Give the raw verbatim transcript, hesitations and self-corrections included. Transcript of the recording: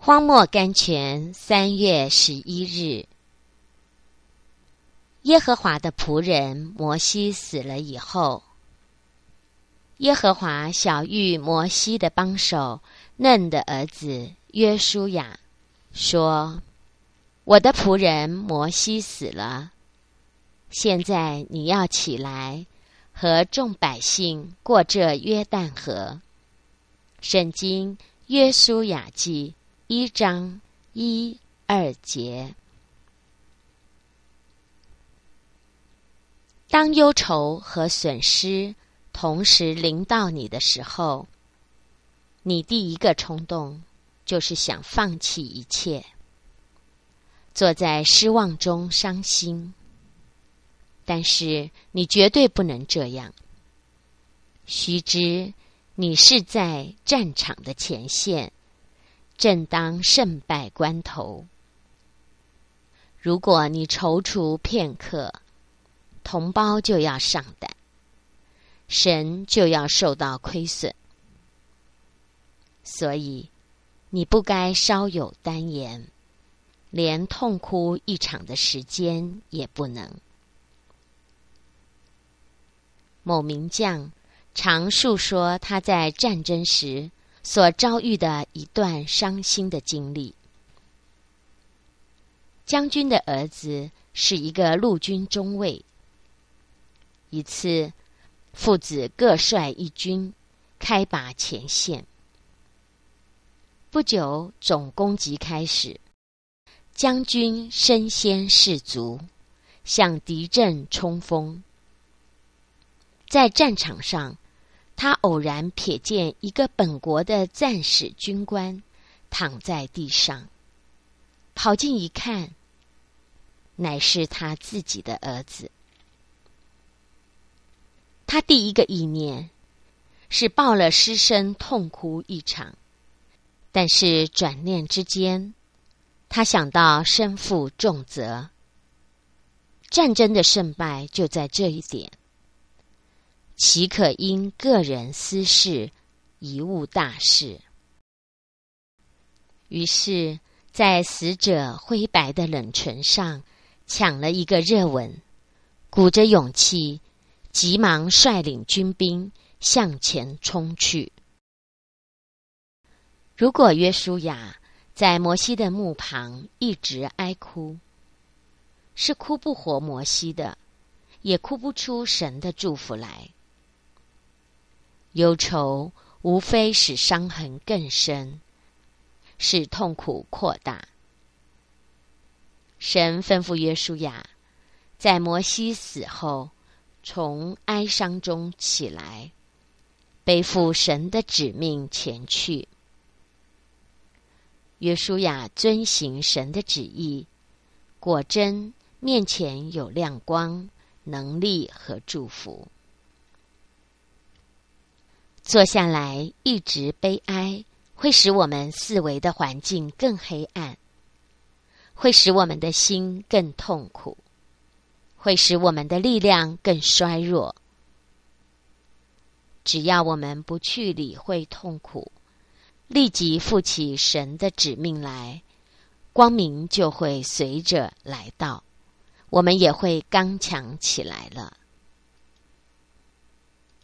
荒漠甘泉，三月十一日。耶和华的仆人摩西死了以后，耶和华晓谕摩西的帮手嫩的儿子约书亚说：我的仆人摩西死了，现在你要起来，和众百姓过这约旦河。圣经约书亚记一章一二节。当忧愁和损失同时临到你的时候，你第一个冲动就是想放弃一切，坐在失望中伤心。但是你绝对不能这样，须知你是在战场的前线，正当胜败关头。如果你踌躇片刻，同胞就要上胆，神就要受到亏损。所以你不该稍有单言，连痛哭一场的时间也不能。某名将常述说他在战争时所遭遇的一段伤心的经历。将军的儿子是一个陆军中尉。一次，父子各率一军，开拔前线。不久，总攻击开始，将军身先士卒，向敌阵冲锋。在战场上，他偶然瞥见一个本国的战士军官躺在地上，跑近一看，乃是他自己的儿子。他第一个意念是报了尸身痛哭一场，但是转念之间，他想到身负重责，战争的胜败就在这一点，岂可因个人私事贻误大事？于是在死者灰白的冷唇上抢了一个热吻，鼓着勇气，急忙率领军兵向前冲去。如果约书亚在摩西的墓旁一直哀哭，是哭不活摩西的，也哭不出神的祝福来。忧愁无非使伤痕更深，使痛苦扩大。神吩咐约书亚，在摩西死后，从哀伤中起来，背负神的指命前去。约书亚遵行神的旨意，果真面前有亮光、能力和祝福。坐下来一直悲哀，会使我们四围的环境更黑暗，会使我们的心更痛苦，会使我们的力量更衰弱。只要我们不去理会痛苦，立即负起神的指命来，光明就会随着来到，我们也会刚强起来了。